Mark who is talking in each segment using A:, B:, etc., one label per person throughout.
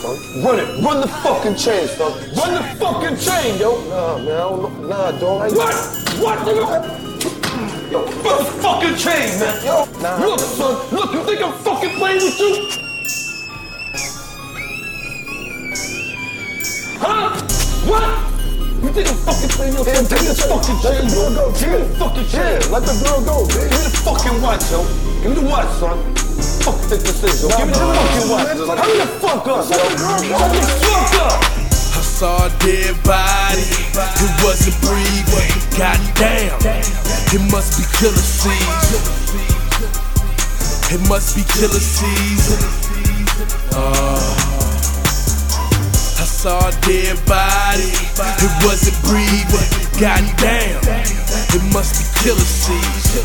A: son. Run it. Run the fucking chain, son. Run the fucking chain, yo. Nah, man, I don't know. Nah, dog. What, nigga? Yo, run the fucking chain, man. Yo, nah. Look, son. Look, you think I'm fucking playing with you? Huh? What? You think I'm fucking playing with you? Give me the fucking chain, yo. Give me the fucking chain. Let the girl go, man. Give me the fucking watch, yo. Give me the watch, son. Fuck think this is, yo. Give me the fucking watch. Hurry the fuck up, yo. Shut the fuck up.
B: I saw a dead body, it wasn't breathing. Goddamn, it must be killer season. It must be killer season. I saw a dead body, it wasn't breathing. Goddamn, it must be killer season.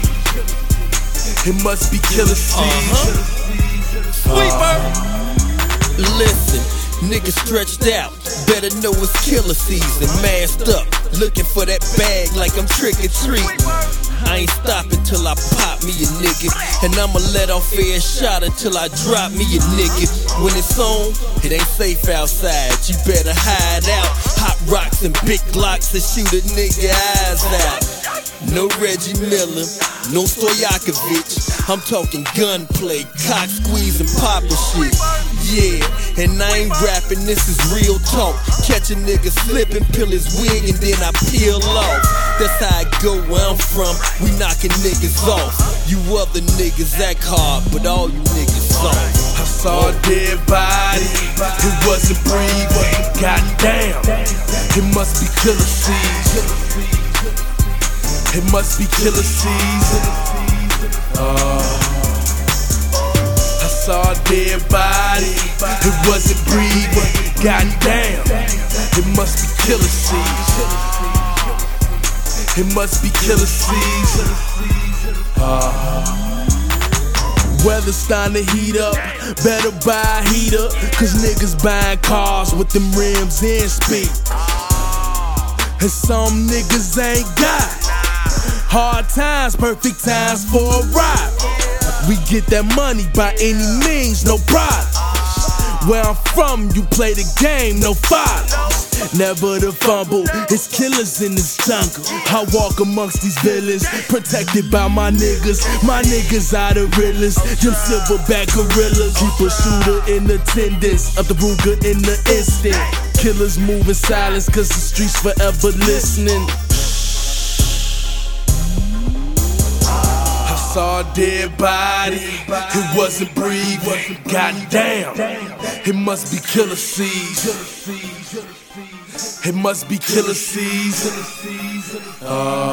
B: It must be killer season.
C: Sweeper. Listen, niggas stretched out, better know it's killer season. Masked up, looking for that bag like I'm trick or treat. I ain't stopping till I pop me a nigga, and I'ma let off every shot until I drop me a nigga. When it's on, it ain't safe outside, you better hide out. Hot rocks and big glocks to shoot a nigga eyes out. No Reggie Miller, no Stojakovic. I'm talking gunplay, cock squeeze and popper shit. Yeah, and I ain't rapping, this is real talk. Catch a nigga slipping, peel his wig and then I peel off. That's how I go where I'm from, we knocking niggas off. You other niggas act hard, but all you niggas soft.
B: I saw a dead body, it wasn't breathing. Goddamn, it must be killer season. It must be killer season. I saw a dead body, it wasn't breathing. Goddamn, it must be killer season. It must be killer season. Weather's starting to heat up, better buy a heater, cause niggas buying cars with them rims and speed. And some niggas ain't got hard times, perfect times for a ride. We get that money by any means, no problem. Where I'm from, you play the game, no fathers. Never to fumble, it's killers in this jungle. I walk amongst these villains, protected by my niggas. My niggas are the realest, them silverback gorillas. Keep a shooter in attendance, of the Ruger in the instant. Killers move in silence, cause the streets forever listening. Saw a dead body, it wasn't breathing. Goddamn, it must be killer season. It must be killer season. I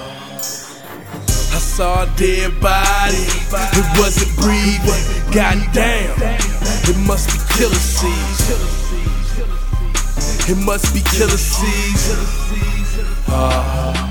B: saw a dead body, it wasn't breathing. Goddamn, it must be killer season. It must be killer season.